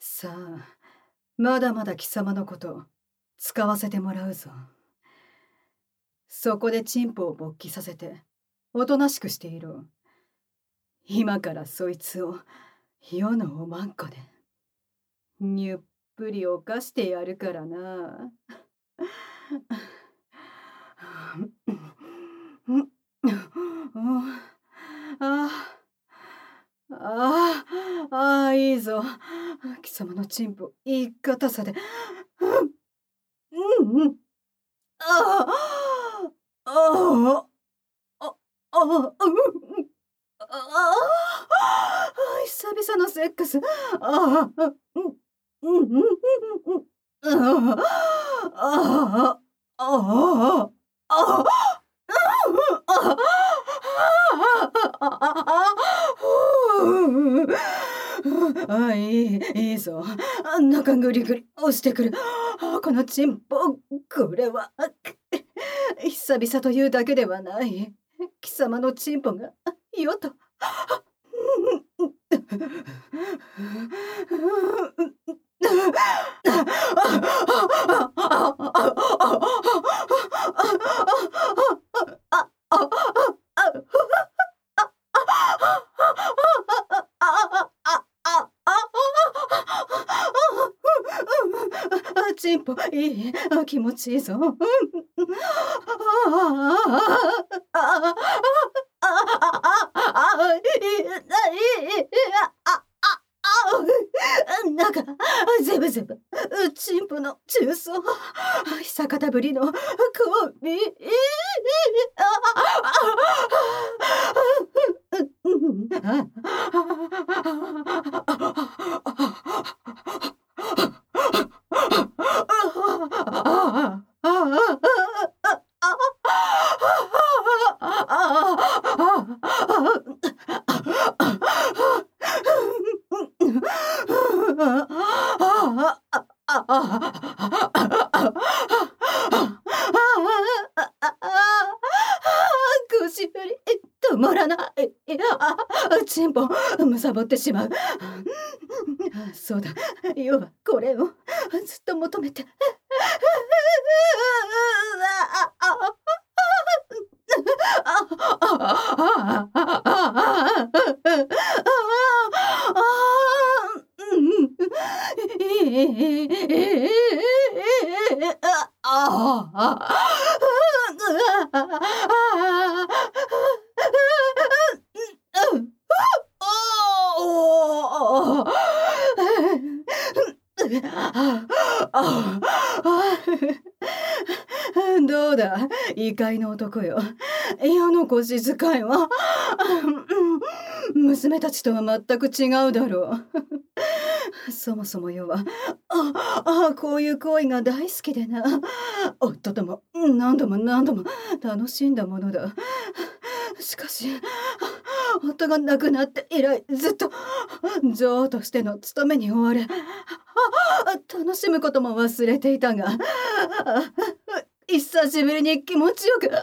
さあ、まだまだ貴様のこと使わせてもらうぞ。そこでチンポを勃起させておとなしくしていろ。今からそいつを世のおまんこでにゅっぷり犯してやるからな。いいぞ。貴様のチンポいい硬さで。うんうん。ああ、ああ、ああ、うん。久々のセックス。ああ、うん、うんうんうんうん。ああ、ああ、ああ、ああ、いいぞ。中ぐりぐり押してくる。このチンポ、これは久々というだけではない。貴様のチンポがよと。チンポいい、気持ちいいぞ。なんか、ゼブゼブ、チンポの重曹、久方ぶりの交尾。腰振り止まらない。チンポむさぼってしまう。そうだ、要はこれをずっと求めて。どうだ、異界の男よ。世の腰使いは、娘たちとは全く違うだろう。そもそも世は、こういう行為が大好きでな。夫とも何度も何度も楽しんだものだ。しかし、夫が亡くなって以来ずっと女王としての務めに追われ、楽しむことも忘れていたが、久しぶりに気持ちよく、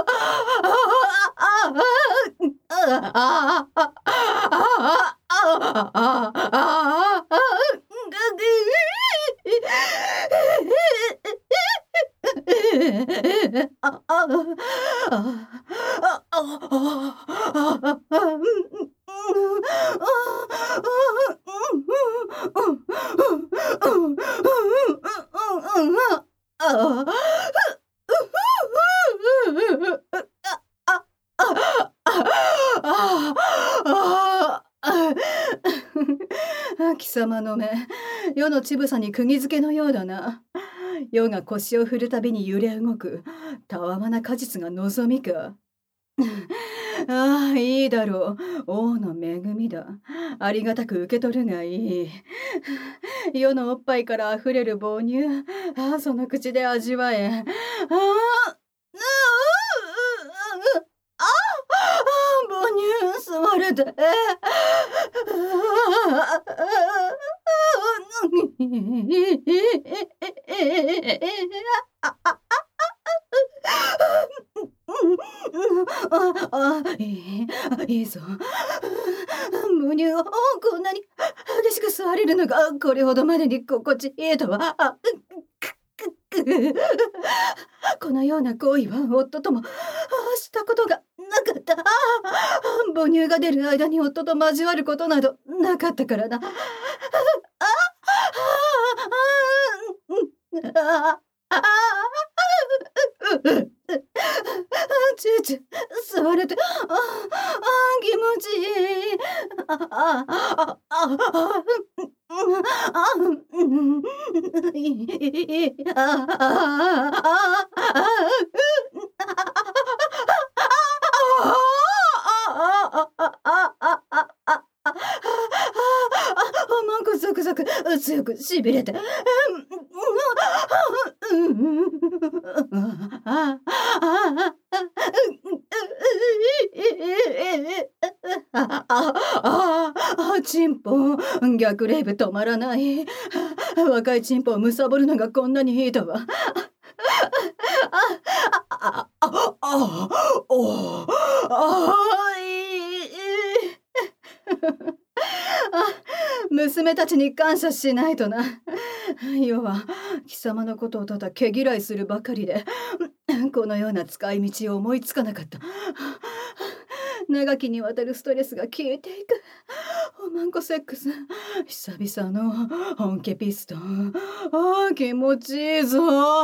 貴様の目、世の乳房に釘付けのようだな。世が腰を振るたびに揺れ動くたわわな果実が望みか。いいだろう。王の恵みだ。ありがたく受け取るがいい。世のおっぱいからあふれる母乳、その口で味わえ。母乳吸われて。いいぞ。母乳をこんなに激しく吸座れるのがこれほどまでに心地いいとは。このような行為は夫ともしたことがなかった。母乳が出る間に夫と交わることなどなかったからな。チューチュー座れて、気持ちいい。なんかゾクゾク強くしびれて、チンポ逆レイブ止まらない。若いチンポを貪るのがこんなにいいとは。娘たちに感謝しないとな。世は貴様のことをただ毛嫌いするばかりで、このような使い道を思いつかなかった。長きにわたるストレスが消えていく。おまんこセックス、久々の本気ピストン。気持ちいいぞ。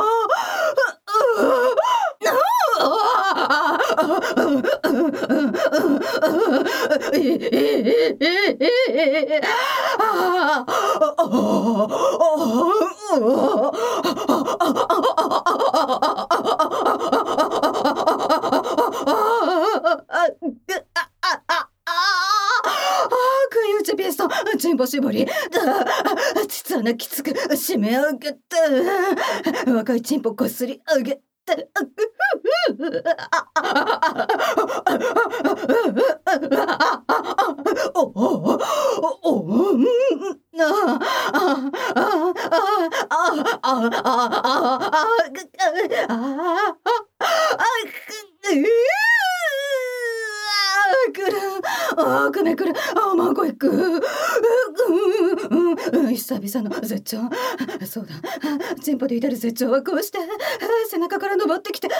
食い打ちピストン、チンポ絞り。膣穴きつく締め上げて、若いチンポこすり上げて。くめくる、まごいく。久々の絶頂。そうだ、チンポで至る絶頂はこうして背中から登ってきて、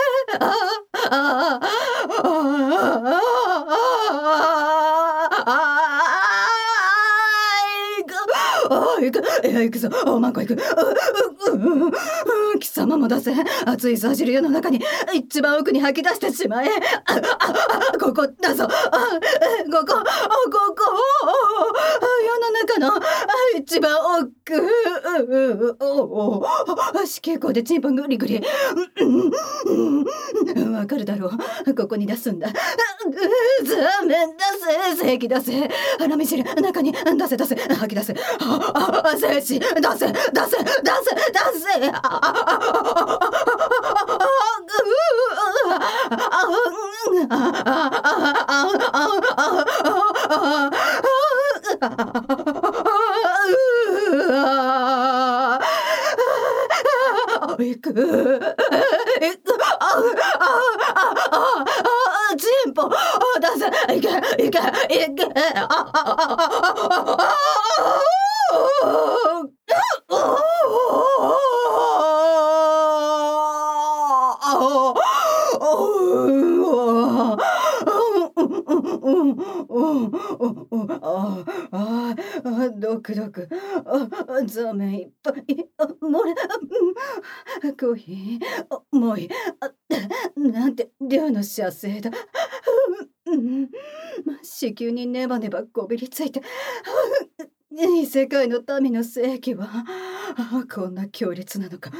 行くぞ、マンコ行く。貴様も出せ。熱いさじる世の中に一番奥に吐き出してしまえ。ここだぞ。ここ世の中の一番奥。子宮口でチンポグリグリ。わかるだろう。ここに出すんだ。ザメン出せ。精液出せ。腹見知る中に出せ。吐き出せ。精子出せ。チンポ出せ。いけ。ドクドク、ザメいっぱい、漏れ、コーヒー、もういい、なんて量の射精だ。子宮にネバネバこびりついて、異世界の民の性器はこんな強烈なのか。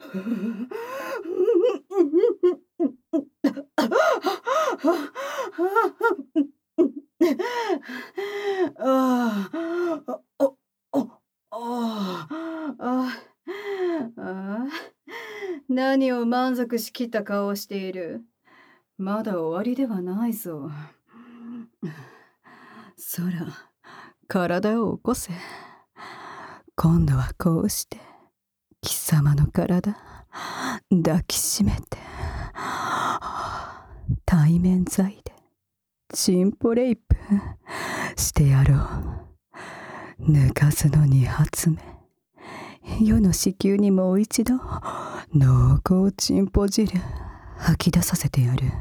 何を満足しきった顔をしている。まだ終わりではないぞ。そら、体を起こせ。今度はこうして貴様の体抱きしめて、対面罪でチンポレイプしてやろう。 抜かずの2発目。世の子宮にもう一度濃厚チンポ汁吐き出させてやる。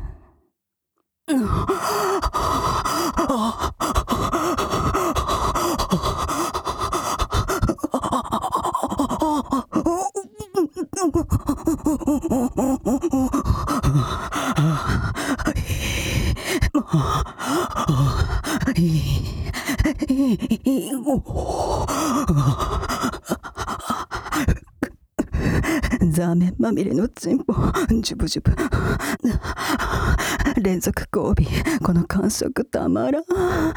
ザーメンまみれのチンポ、ジュブジュブ、連続交尾、この感触たまらん。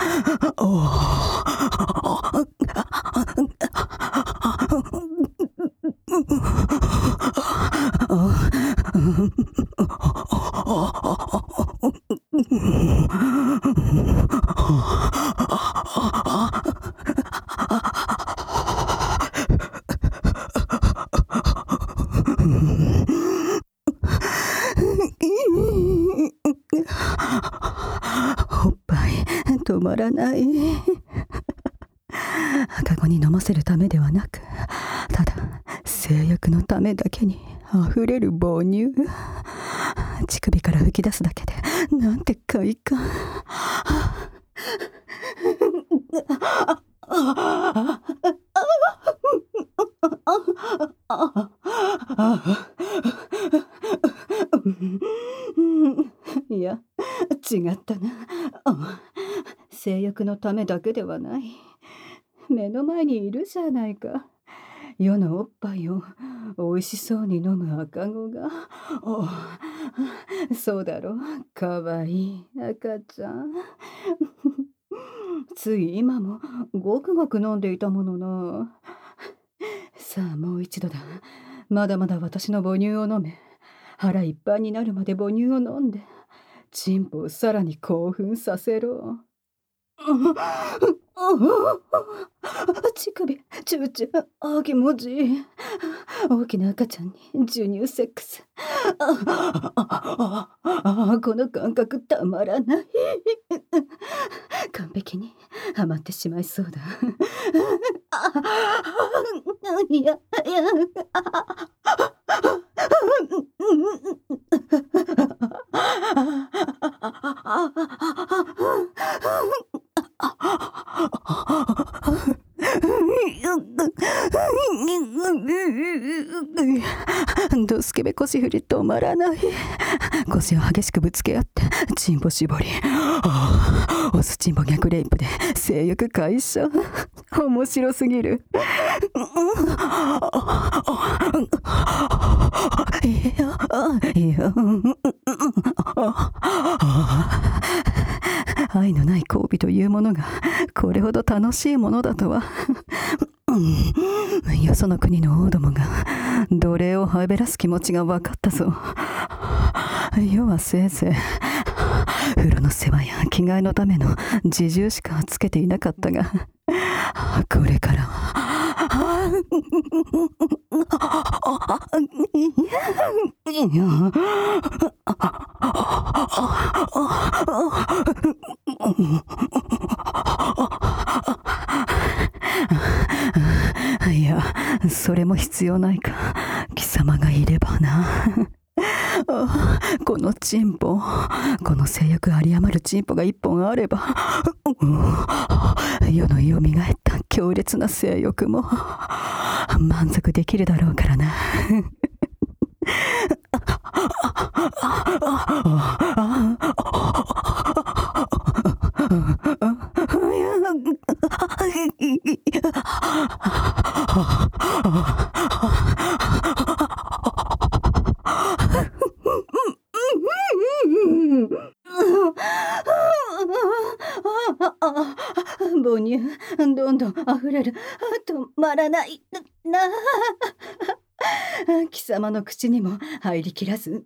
おっぱい止まらない。赤子に飲ませるためではなく、ただ性欲のためだけに溢れる母乳。乳首から吹き出すだけでなんて快感。いや、違ったな。性欲のためだけではない。目の前にいるじゃないか。世のおっぱいを美味しそうに飲む赤子が。そうだろう、かわいい赤ちゃん。つい今もごくごく飲んでいたものな。さあもう一度だ。まだまだ私の母乳を飲め。腹いっぱいになるまで母乳を飲んで、チンポをさらに興奮させろ。乳首、チューチュー、気持ちいい。大きな赤ちゃんに授乳セックス。この感覚たまらない。完璧にはまってしまいそうだ。いや、ドスケベ腰振り止まらない。腰を激しくぶつけ合ってチンポ絞り、オスチンポ逆レイプで性欲解消。面白すぎる。愛のない交尾というものがこれほど楽しいものだとは。よその国の王どもが奴隷をはべらす気持ちが分かったぞ。世はせいぜい風呂の世話や着替えのための自重しかつけていなかったが、これからいや、それも必要ないか。貴様がいればな。このチンポ、この性欲有り余るチンポが一本あれば、世の意を磨いた強烈な性欲も満足できるだろうからな。母乳どんどん溢れる。止まらないな。貴様の口にも入りきらず、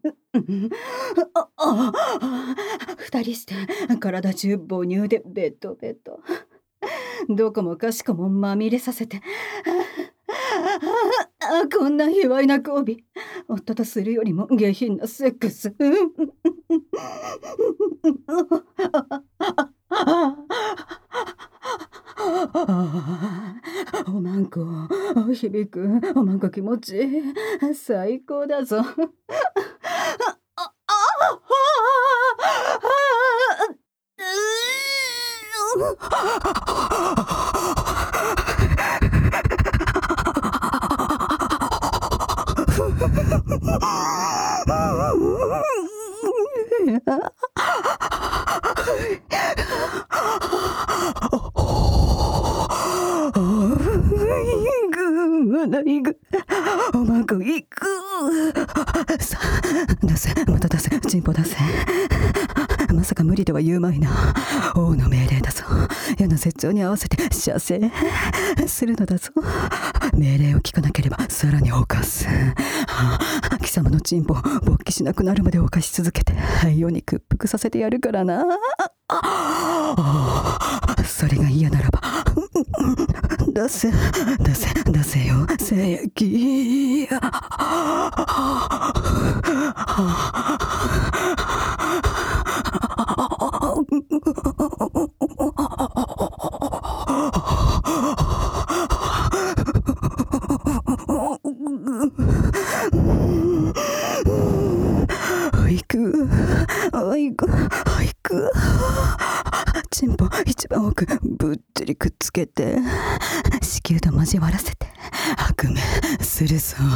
二人して体中母乳でベトベト。どこもかしこもまみれさせて、こんな卑猥な交尾、夫とするよりも下品なセックス。 おまんこ、響く、おまんこ気持ちいい。最高だぞ。行く。おまんこ行く。さあ、出せ、また出せ、チンポ出せ。まさか無理とは言うまいな。王の命令だぞ。矢の絶頂に合わせて射精するのだぞ。命令を聞かなければさらに犯す。貴様のチンポ勃起しなくなるまで犯し続けて世に屈服させてやるからな。それが嫌ならば出せよ、精液。おいく。チンポ一番奥ぶっちりくっつけて子宮と交わらせて悪夢するぞ。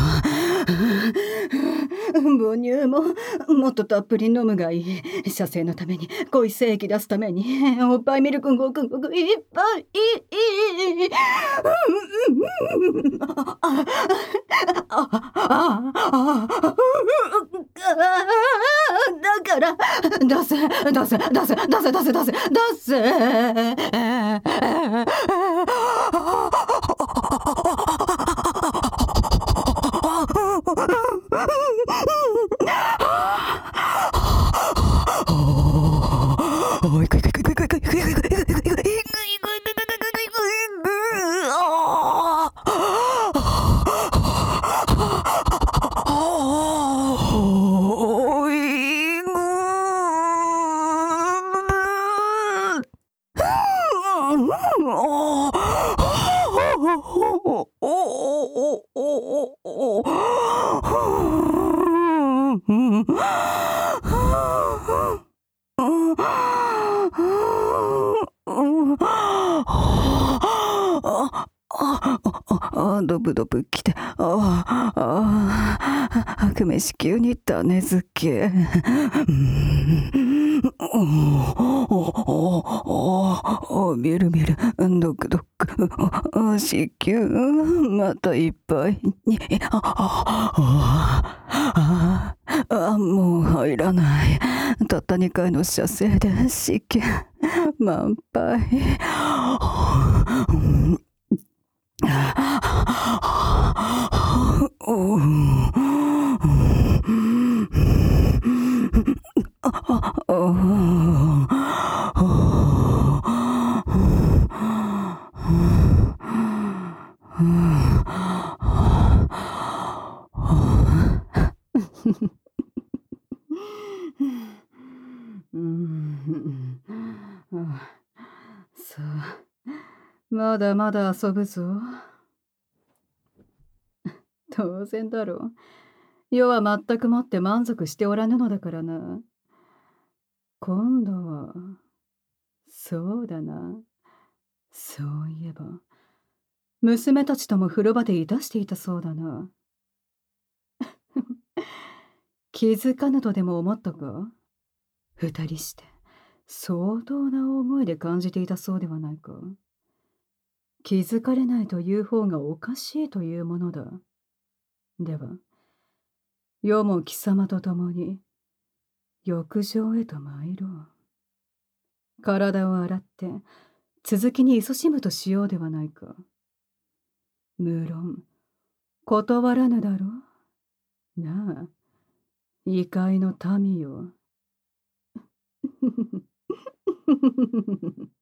母乳ももっとたっぷり飲むがいい。射精のために、濃い精液出すために、おっぱいミルクごくごくいっぱいいい。だから出せ。おいく。ドブドブ来て、悪夢子宮に種付け。みるドクドク、子宮またいっぱいに。もう入らない。たった2回の射精で子宮満杯。さあ、まだまだ遊ぶぞ。当然だろう。世は全くもって満足しておらぬのだからな。今度は、そうだな。そういえば、娘たちとも風呂場でいたしていたそうだな。気づかぬとでも思ったか？二人して相当な大声で感じていたそうではないか。気づかれないという方がおかしいというものだ。では、世も貴様と共に浴場へと参ろう。体を洗って続きに勤しむとしようではないか。無論断らぬだろう。なあ、異界の民よ。